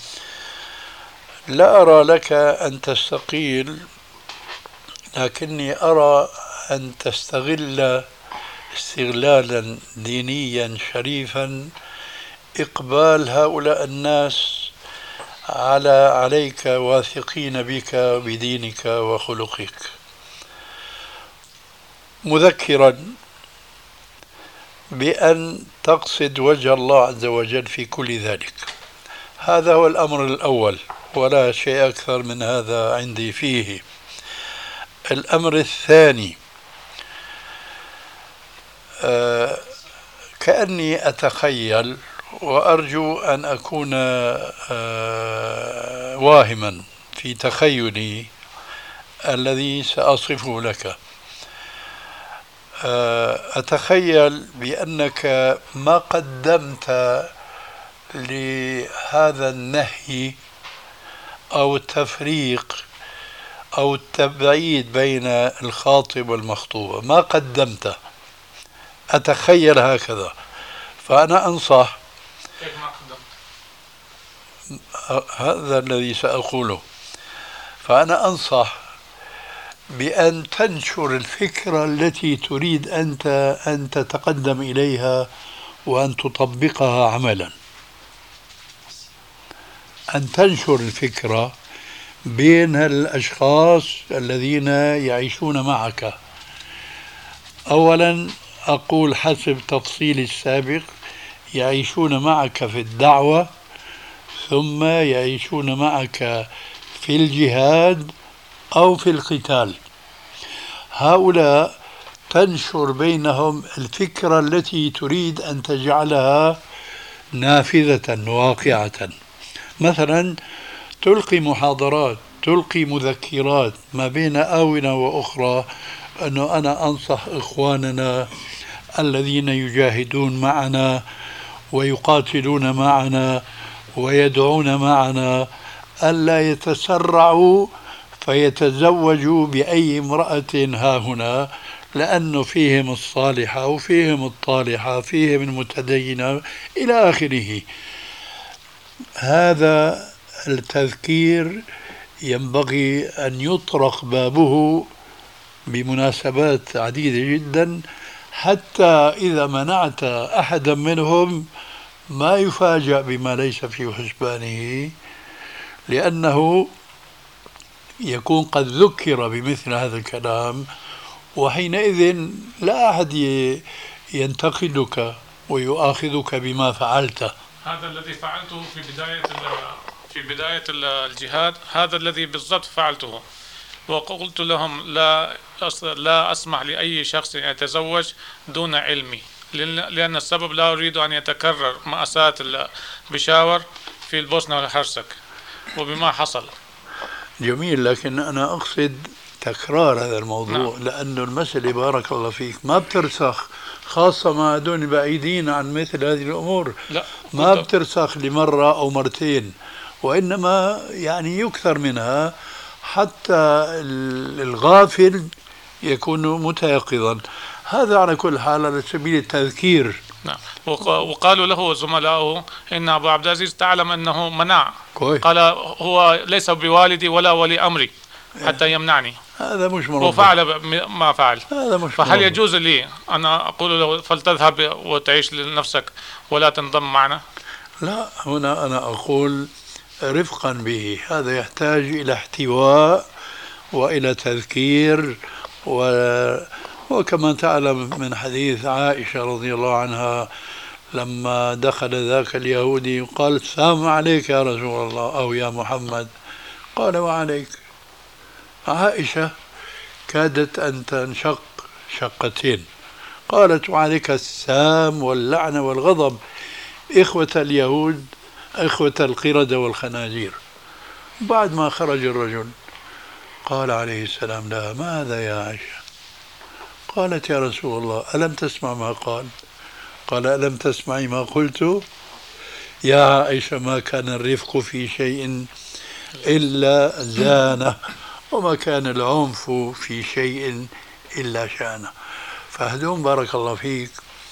S3: لا أرى لك أن تستقيل، لكني أرى أن تستغل استغلالا دينيا شريفا إقبال هؤلاء الناس عليك واثقين بك بدينك وخلقك، مذكرا بأن تقصد وجه الله عز وجل في كل ذلك. هذا هو الأمر الأول، ولا شيء أكثر من هذا عندي فيه. الأمر الثاني، كأني أتخيل، وأرجو أن أكون واهما في تخيلي الذي سأصفه لك. أتخيل بأنك ما قدمت لهذا النهي أو التفريق أو التبعيد بين الخاطب والمخطوبة، ما قدمت. أتخيل هكذا، فأنا أنصح.
S2: كيف ما قدمت؟
S3: هذا الذي سأقوله. فأنا أنصح بأن تنشر الفكرة التي تريد أنت أن تتقدم إليها وأن تطبقها عملا، أن تنشر الفكرة بين الأشخاص الذين يعيشون معك. أولا أقول حسب تفصيل السابق، يعيشون معك في الدعوة، ثم يعيشون معك في الجهاد أو في القتال. هؤلاء تنشر بينهم الفكرة التي تريد أن تجعلها نافذة واقعة. مثلا تلقي محاضرات، تلقي مذكرات ما بين آونة وأخرى، أنه أنا أنصح إخواننا الذين يجاهدون معنا ويقاتلون معنا ويدعون معنا ألا يتسرعوا فيتزوجوا بأي امرأة ها هنا، لأنه فيهم الصالحة وفيهم الطالحة، فيهم المتدينة إلى آخره. هذا التذكير ينبغي أن يطرق بابه بمناسبات عديدة جدا، حتى إذا منعت أحدا منهم ما يفاجأ بما ليس في حسبانه، لأنه يكون قد ذكر بمثل هذا الكلام، وحينئذ لا أحد ينتقدك ويؤاخذك بما فعلته.
S2: هذا الذي فعلته في بداية الجهاد، هذا الذي بالضبط فعلته، وقلت لهم لا أسمح لأي شخص يتزوج دون علمي، لأن السبب لا أريد أن يتكرر مأساة بشاور في البوسنة والهرسك وبما حصل.
S3: جميل، لكن أنا أقصد تكرار هذا الموضوع. نعم. لأنه المسألة بارك الله فيك ما بترسخ، خاصة مع دون بعيدين عن مثل هذه الأمور. لا، ما بترسخ لمرة أو مرتين، وإنما يعني يكثر منها حتى الغافل يكون متيقظا. هذا على كل حال على سبيل التذكير.
S2: نعم. وقالوا له زملائه إن أبو عبد العزيز تعلم أنه منع. قال هو ليس بوالدي ولا ولي أمري حتى يمنعني.
S3: هذا مش مرضى.
S2: وفعل ما فعل.
S3: هذا مش
S2: فهل مرضى. يجوز لي أن أقول له فلتذهب وتعيش لنفسك ولا تنضم معنا؟
S3: لا، هنا أنا أقول رفقا به، هذا يحتاج إلى احتواء وإلى تذكير وكما تعلم من حديث عائشة رضي الله عنها لما دخل ذاك اليهودي قال السلام عليك يا رسول الله أو يا محمد، قال وعليك. عائشة كادت أن تنشق شقتين، قالت وعليك السام واللعنة والغضب، إخوة اليهود إخوة القردة والخنازير. بعد ما خرج الرجل قال عليه السلام لها ما هذا يا عائشة؟ قالت يا رسول الله ألم تسمع ما قال؟ قال ألم تسمعي ما قلت؟ يا عائشة ما كان الرفق في شيء إلا زانه، وما كان العنف في شيء إلا شانه. فهدوم بارك الله فيك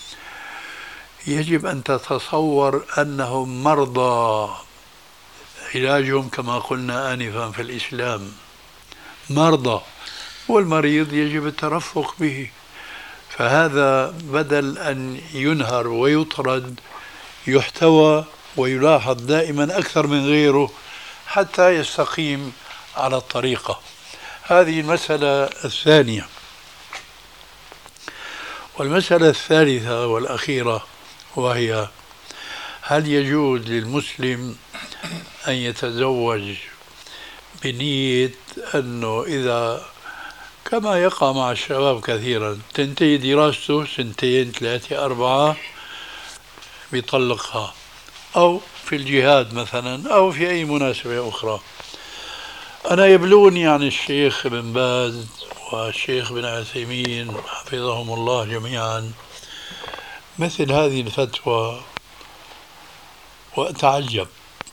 S3: يجب أن تتصور أنهم مرضى، علاجهم كما قلنا آنفا في الإسلام مرضى، والمريض يجب الترفق به. فهذا بدل أن ينهر ويطرد يحتوى ويلاحظ دائما أكثر من غيره حتى يستقيم على الطريقة. هذه المسألة الثانية. والمسألة الثالثة والأخيرة وهي هل يجوز للمسلم أن يتزوج بنية أنه إذا كما يقع مع الشباب كثيرا تنتهي دراسته 2 3 4 بيطلقها، أو في الجهاد مثلا أو في أي مناسبة أخرى. أنا يبلغني عن الشيخ بن باز والشيخ بن عثيمين حفظهم الله جميعا مثل هذه الفتوى وأتعجب.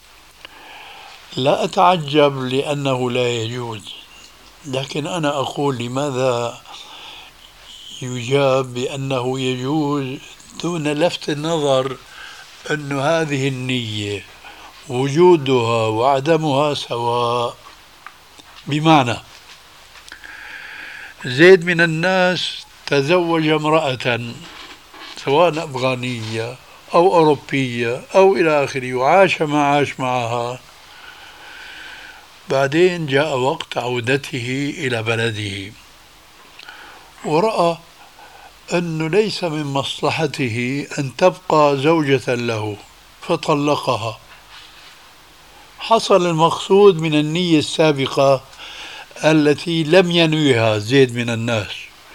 S3: لا أتعجب لأنه لا يجوز، لكن أنا أقول لماذا يجاب بأنه يجوز دون لفت النظر أن هذه النية وجودها وعدمها سواء. بمعنى زيد من الناس تزوج امرأة سواء أفغانية أو أوروبية أو إلى آخره وعاش معها، بعدين جاء وقت عودته إلى بلده ورأى أنه ليس من مصلحته أن تبقى زوجة له فطلقها. حصل المقصود من النية السابقة التي لم ينويها زيد من الناس.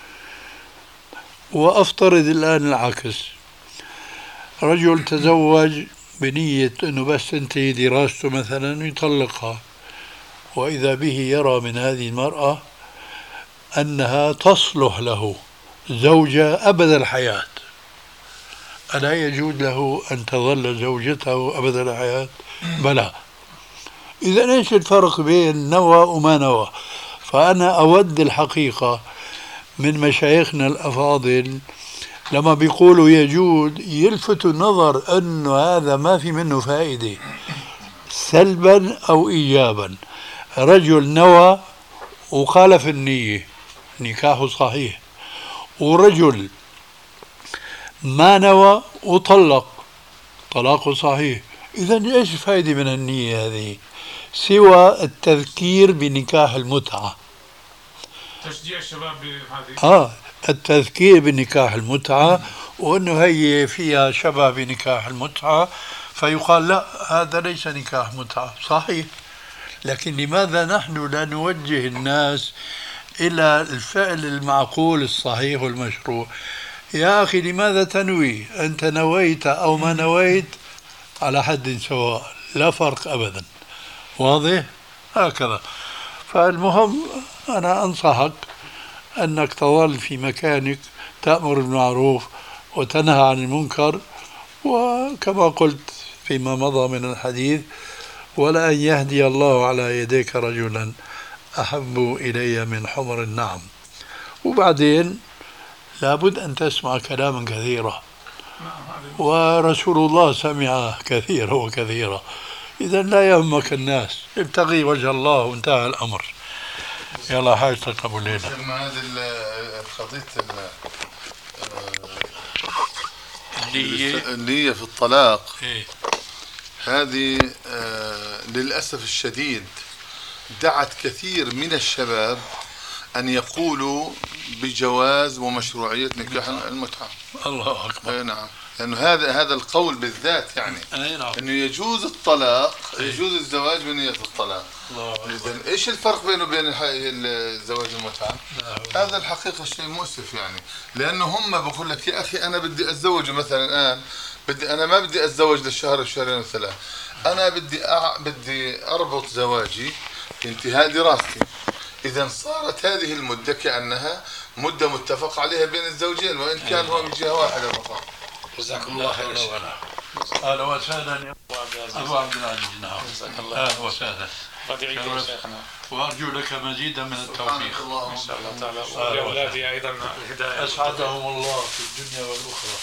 S3: وأفترض الآن العكس، رجل تزوج بنية أنه بس تنتهي دراسته مثلا يطلقها، وإذا به يرى من هذه المرأة أنها تصلح له زوجة أبد الحياة، ألا يجوز له أن تظل زوجته أبد الحياة؟ بلى. إذا إيش الفرق بين نوى وما نوى؟ فأنا أود الحقيقة من مشايخنا الأفاضل لما بيقولوا يجوز يلفتوا النظر أنه هذا ما في منه فائدة سلبا أو إيجابا. رجل نوى وخالف النية نكاحه صحيح، ورجل ما نوى وطلق طلاقه صحيح. إذا إيش الفائدة من النية هذه سوى التذكير بنكاح المتعة؟
S2: تشجيع الشباب بهذه
S3: التذكير بنكاح المتعة، وأنه هي فيها شبه بنكاح المتعة، فيقال لا هذا ليس نكاح متعة صحيح. لكن لماذا نحن لا نوجه الناس إلى الفعل المعقول الصحيح والمشروع؟ يا أخي لماذا تنوي؟ أنت نويت أو ما نويت على حد سواء، لا فرق أبدا. واضح؟ هكذا. فالمهم أنا أنصحك أنك تظل في مكانك تأمر بالمعروف وتنهى عن المنكر، وكما قلت فيما مضى من الحديث: ولأن يهدي الله على يديك رجلا أحب إلي من حمر النعم. وبعدين لابد أن تسمع كلاما كثيرا، ورسول الله سمع كثيرا وكثيرا. إذا لا يهمك الناس، ابتغي وجه الله وانتهى الأمر. يلا حاجتك أبو ليلى.
S4: هذه قضية النية في الطلاق هذه للأسف الشديد دعت كثير من الشباب أن يقولوا بجواز ومشروعية نكاح المتعة.
S3: الله أكبر.
S4: نعم، لأنه هذا القول بالذات يعني
S3: نعم.
S4: أنه يجوز الطلاق، يجوز الزواج بنية الطلاق. إذن إيش الفرق بينه وبين الزواج المتعة؟ هذا الحقيقة شيء مؤسف يعني، لأنه هم بقول لك يا أخي أنا بدي أتزوج مثلا الآن، أنا ما بدي أتزوج للشهر والشهرين والثلاث، أنا بدي أربط زواجي بانتهاء دراستي. إذا صارت هذه المدة كأنها مدة متفق عليها بين الزوجين، وإن كان هو من جهة واحدة فقط.
S5: جزاكم الله خير.
S3: أهلا وسهلا يا أبو عبد العزيز. نعم، أهلا وسهلا. وأرجو لك مزيدا من التوفيق
S2: إن شاء الله تعالى، ولأولادي أيضا الهداية.
S3: أسعدهم الله في الدنيا والأخرى.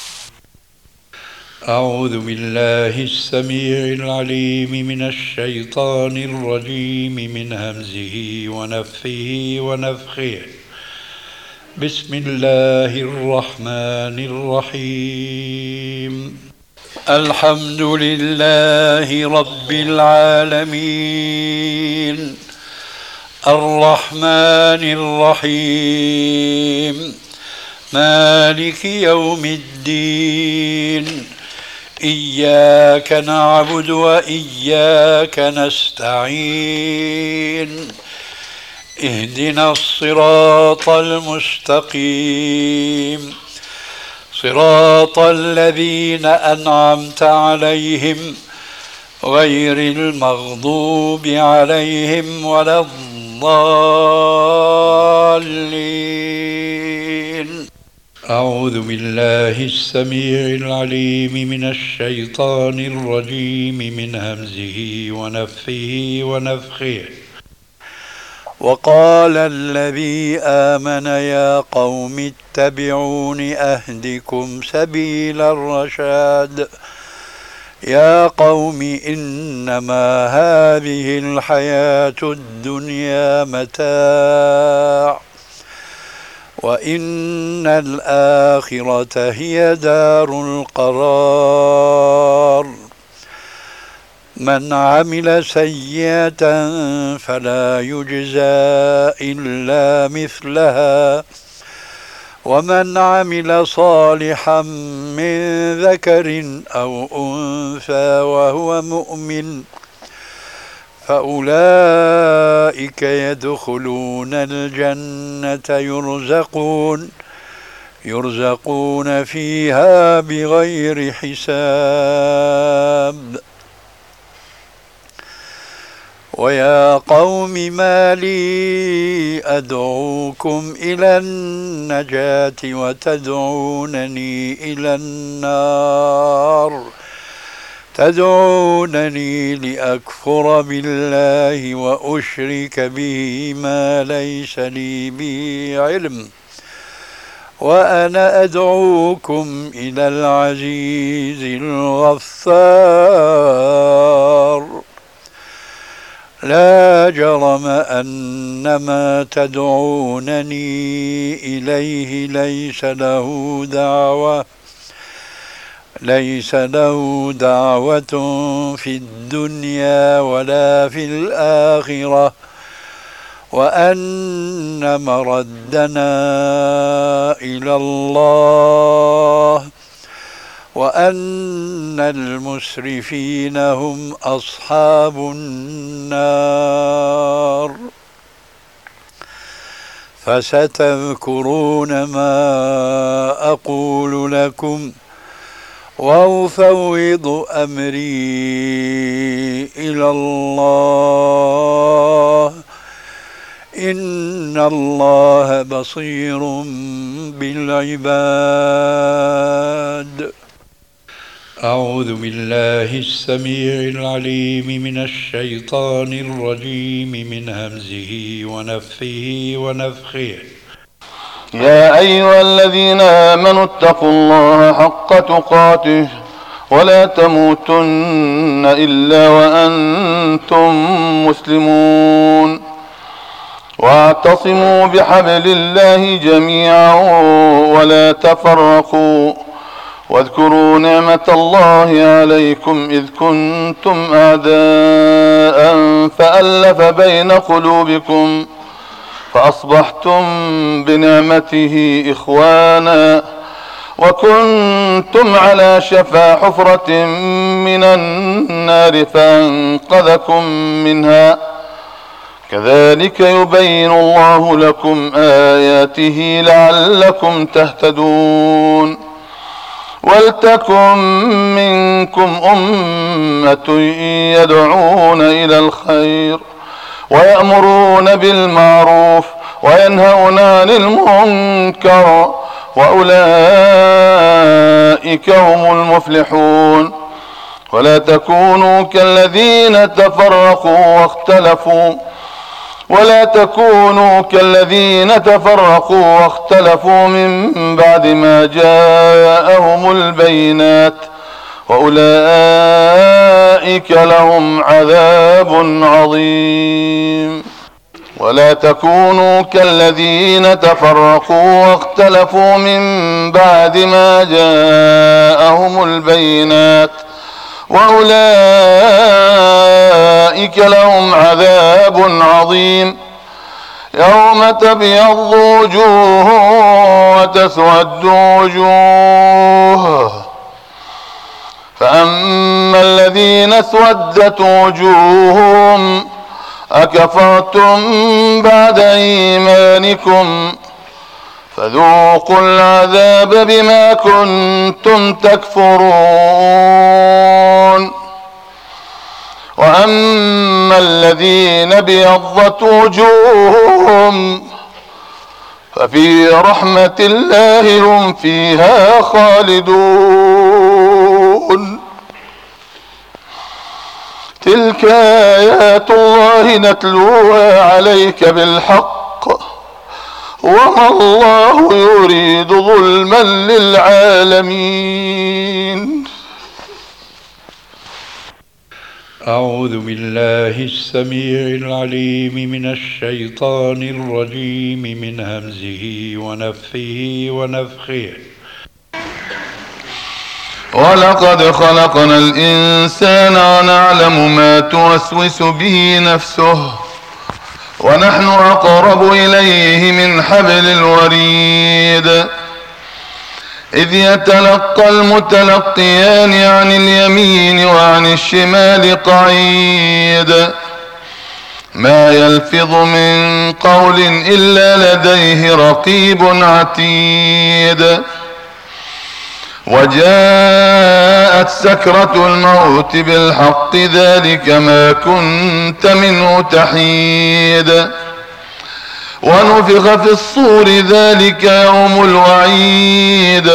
S3: أعوذ بالله السميع العليم من الشيطان الرجيم من همزه ونفثه ونفخه. بسم الله الرحمن الرحيم. الحمد لله رب العالمين الرحمن الرحيم مالك يوم الدين إياك نعبد وإياك نستعين اهدنا الصراط المستقيم صراط الذين أنعمت عليهم غير المغضوب عليهم ولا الضالين. أعوذ بالله السميع العليم من الشيطان الرجيم من همزه ونفثه ونفخه. وقال الذي آمن يا قوم اتبعون أهدكم سبيل الرشاد يا قوم إنما هذه الحياة الدنيا متاع وإن الآخرة هي دار القرار من عمل سيئة فلا يجزى إلا مثلها ومن عمل صالحا من ذكر أو أنثى وهو مؤمن فأولئك يدخلون الجنة يرزقون فيها بغير حساب. ويا قوم ما لي أدعوكم إلى النجاة وتدعونني إلى النار تدعونني لأكفر بالله وأشرك به ما ليس لي به علم وأنا أدعوكم إلى العزيز الغفار لا لا جرم أن ما تدعونني إليه ليس له دعوة في الدنيا ولا في الآخرة، وأن مردنا إلى الله، وأن المسرفين هم أصحاب النار. فستذكرون ما أقول لكم وأفوض أمري إلى الله، إن الله بصير بالعباد. أعوذ بالله السميع العليم من الشيطان الرجيم من همزه ونفثه ونفخه.
S6: يا أيها الذين آمنوا اتقوا الله حق تقاته ولا تموتن إلا وأنتم مسلمون، واعتصموا بحبل الله جميعا ولا تفرقوا، واذكروا نعمة الله عليكم إذ كنتم أعداء فألف بين قلوبكم فأصبحتم بنعمته إخوانا، وكنتم على شفا حفرة من النار فأنقذكم منها. كذلك يبين الله لكم آياته لعلكم تهتدون. ولتكن منكم أمة يدعون إلى الخير ويأمرون بالمعروف وينهون عن المنكر، وأولئك هم المفلحون. ولا تكونوا كالذين تفرقوا واختلفوا من بعد ما جاءهم البينات، وأولئك لهم عذاب عظيم. ولا تكونوا كالذين تفرقوا واختلفوا من بعد ما جاءهم البينات، وأولئك لهم عذاب عظيم. يوم تبيض وجوه وتسود وجوه، فأما الذين اسودت وجوههم أكفرتم بعد إيمانكم فذوقوا العذاب بما كنتم تكفرون. وأما الذين ابيضت وجوههم ففي رحمة الله هم فيها خالدون. تلك آيات الله نتلوها عليك بالحق، وما الله يريد ظلما للعالمين.
S3: أعوذ بالله السميع العليم من الشيطان الرجيم من همزه ونفثه ونفخه.
S6: ولقد خلقنا الإنسان ونعلم ما توسوس به نفسه ونحن أقرب إليه من حبل الوريد. إذ يتلقى المتلقيان عن اليمين وعن الشمال قعيد، ما يلفظ من قول إلا لديه رقيب عتيد. وجاءت سكرة الموت بالحق ذلك ما كنت منه تحيد. ونفخ في الصور ذلك يوم الوعيد.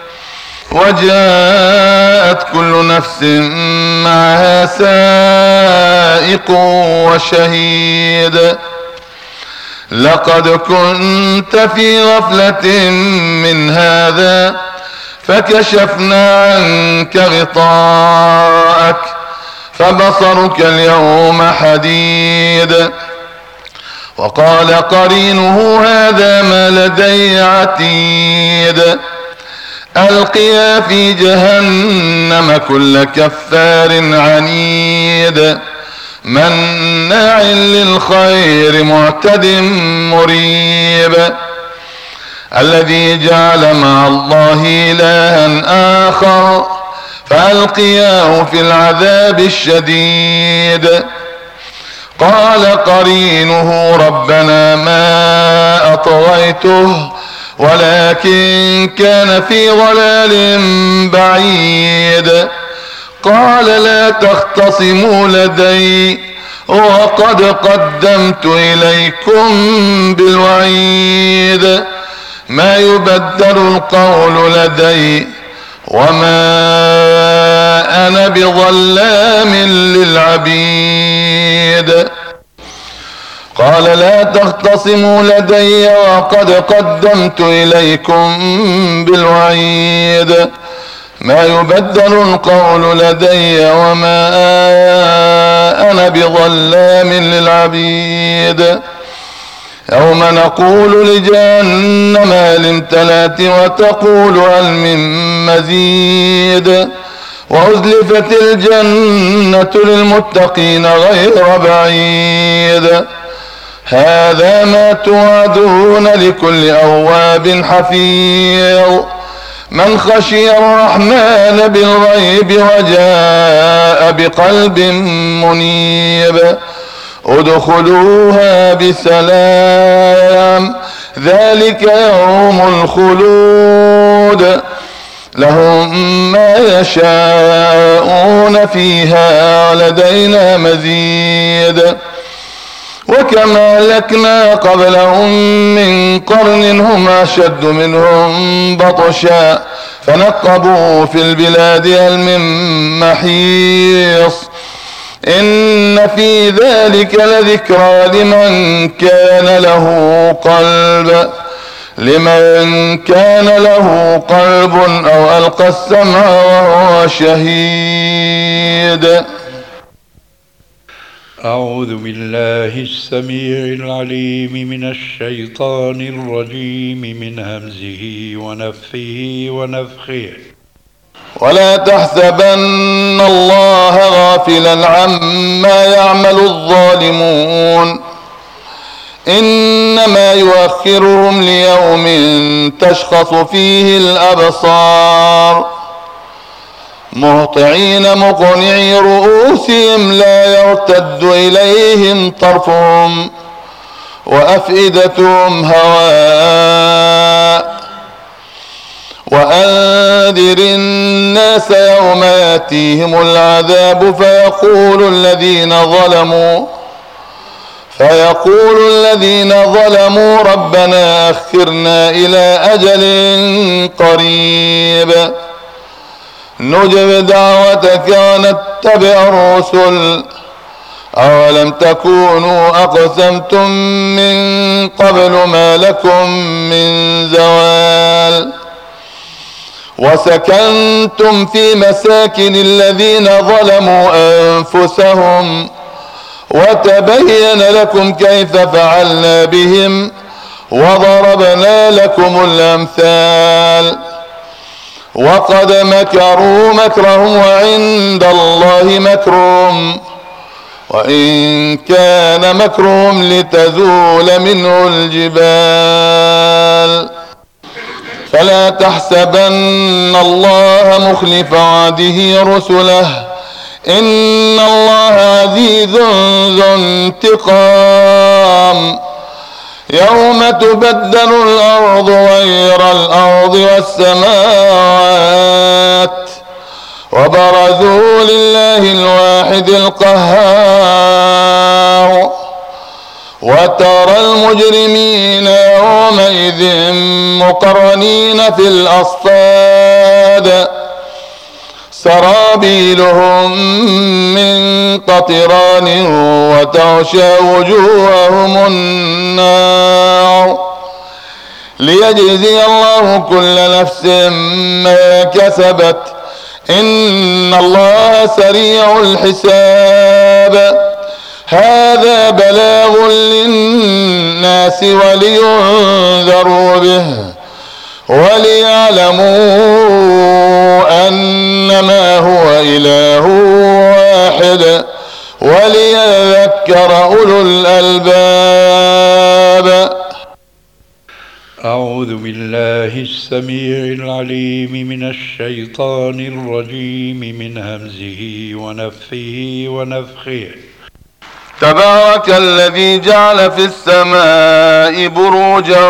S6: وجاءت كل نفس معها سائق وشهيد. لقد كنت في غفلة من هذا فكشفنا عنك غطاءك فبصرك اليوم حديد. وقال قرينه هذا ما لدي عتيد. ألقيا في جهنم كل كفار عنيد مناع للخير معتد مريب. الذي جعل مع الله إلها آخر فألقياه في العذاب الشديد. قال قرينه ربنا ما أطغيته ولكن كان في ضلال بعيد. قال لا تختصموا لدي وقد قدمت إليكم بالوعيد. ما يبدل القول لدي وما أنا بظلام للعبيد. قال لا تختصموا لدي وقد قدمت إليكم بالوعيد. ما يبدل القول لدي وما أنا بظلام للعبيد. يوم نقول لجهنم هل امتلأت وتقول هل من مزيد. وأزلفت الجنة للمتقين غير بعيد. هذا ما توعدون لكل أواب حفيظ من خشي الرحمن بالغيب وجاء بقلب منيب. ادخلوها بسلام ذلك يوم الخلود لهم ما يشاءون فيها لدينا مزيد. وكم أهلكنا قبلهم من قرن هم أشد منهم بطشا فنقبوا في البلاد هل من محيص. إن في ذلك لذكرى لمن كان له قلب أو ألقى السمع وهو شهيد.
S3: أعوذ بالله السميع العليم من الشيطان الرجيم من همزه ونفخه ونفخه.
S6: ولا تحسبن الله غافلا عما يعمل الظالمون إنما يؤخرهم ليوم تشخص فيه الأبصار مهطعين مقنعي رؤوسهم لا يرتد إليهم طرفهم وأفئدتهم هواء. وأنذر الناس يوم يأتيهم العذاب فيقول الذين ظلموا ربنا أخرنا إلى أجل قريب نجب دعوتك ونتبع الرسل أولم تكونوا أقسمتم من قبل ما لكم من زوال. وسكنتم في مساكن الذين ظلموا أنفسهم وتبين لكم كيف فعلنا بهم وضربنا لكم الأمثال. وقد مكروا مكرهم وعند الله مكرهم وإن كان مكرهم لتزول منه الجبال. فلا تحسبن الله مخلف وعده رسله إن الله عزيز ذو انتقام. يوم تبدل الأرض غير الأرض والسماوات وبرزوا لله الواحد القهار. وترى المجرمين يومئذ مقرنين في الأصفاد سرابيلهم من قطران وتغشى وجوههم النار ليجزي الله كل نفس ما كسبت إن الله سريع الحساب. هذا بلاغ للناس ولينذروا به وليعلموا أنما هو إله واحد وليذكر أولو الألباب.
S3: أعوذ بالله السميع العليم من الشيطان الرجيم من همزه ونفثه ونفخه.
S6: تبارك الذي جعل في السماء بروجا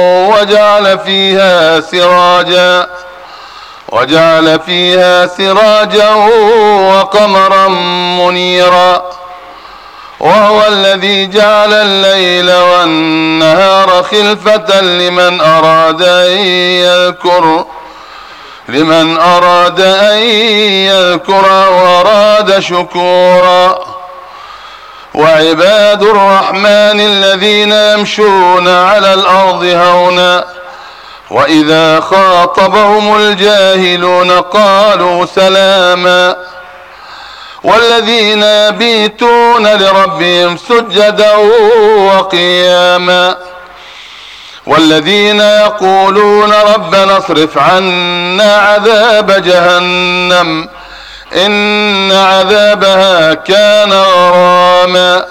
S6: وجعل فيها سراجا وقمرا منيرا. وهو الذي جعل الليل والنهار خلفة لمن أراد أن يذكر وأراد شكورا. وعباد الرحمن الذين يمشون على الأرض هونا وإذا خاطبهم الجاهلون قالوا سلاما. والذين يبيتون لربهم سجدا وقياما. والذين يقولون ربنا اصرف عنا عذاب جهنم إن عذابها كان غراما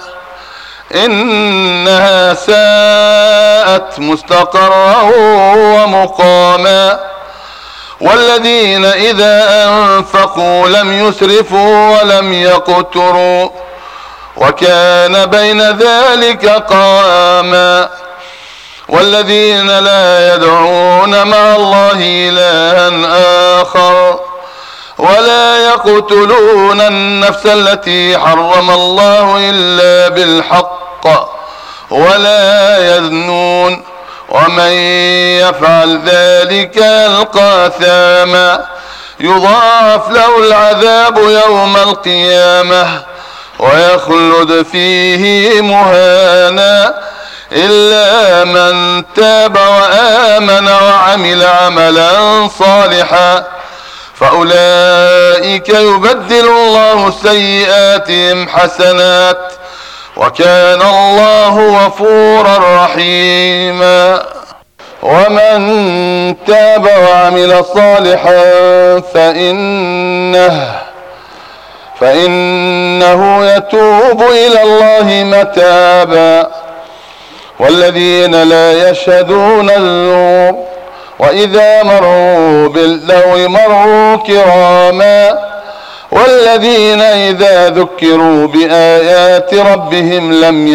S6: إنها ساءت مستقرا ومقاما. والذين إذا أنفقوا لم يسرفوا ولم يقتروا وكان بين ذلك قواما. والذين لا يدعون مع الله إلها آخر ولا يقتلون النفس التي حرم الله إلا بالحق ولا يزنون ومن يفعل ذلك يلقى أثاما يضاعف له العذاب يوم القيامة ويخلد فيه مهانا إلا من تاب وآمن وعمل عملا صالحا فأولئك يبدل الله سيئاتهم حسنات وكان الله غفورا رحيما. ومن تاب وعمل صالحا فإنه يتوب إلى الله متابا. والذين لا يشهدون الزور وإذا مروا باللغو مروا كراما. والذين إذا ذكروا بآيات ربهم لم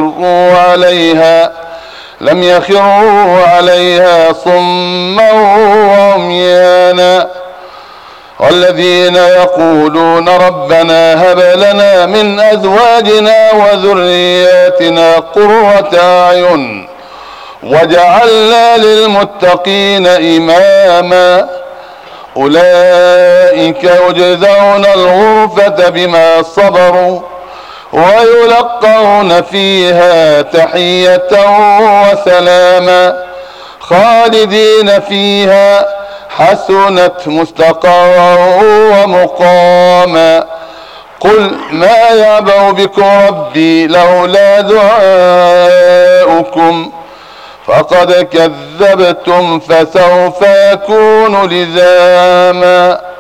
S6: يخروا عليها صما وعميانا. والذين يقولون ربنا هب لنا من أزواجنا وذرياتنا قرة أعين وجعلنا للمتقين إماما. أولئك يجزون الغرفة بما صبروا ويلقون فيها تحية وسلاما خالدين فيها حسنت مستقرا ومقاما. قل ما يعبأ بكم ربي لولا دعاؤكم فقد كذبتم فسوف يكون لزاما.